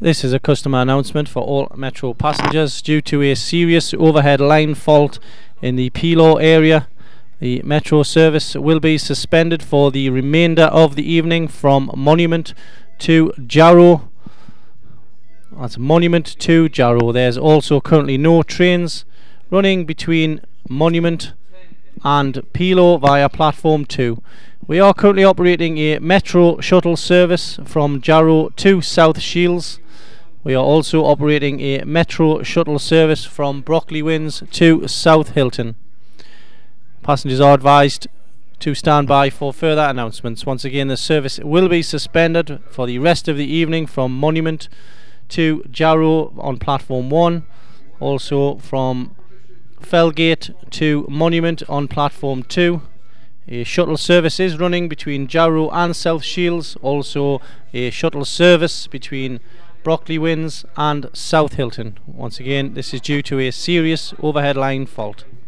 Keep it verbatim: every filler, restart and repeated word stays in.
This is a customer announcement for all Metro passengers. Due to a serious overhead line fault in the Pilo area, the Metro service will be suspended for the remainder of the evening from Monument to Jarrow. That's Monument to Jarrow. There's also currently no trains running between Monument and Pilo via platform two. We are currently operating a Metro shuttle service from Jarrow to South Shields. We are also operating a Metro shuttle service from Brockley Winds to South Hilton. Passengers are advised to stand by for further announcements. Once again, the service will be suspended for the rest of the evening from Monument to Jarrow on platform one, also from Felgate to Monument on platform two. A shuttle service is running between Jarrow and South Shields, also a shuttle service between Brockley Winds and South Hilton. Once again, this is due to a serious overhead line fault.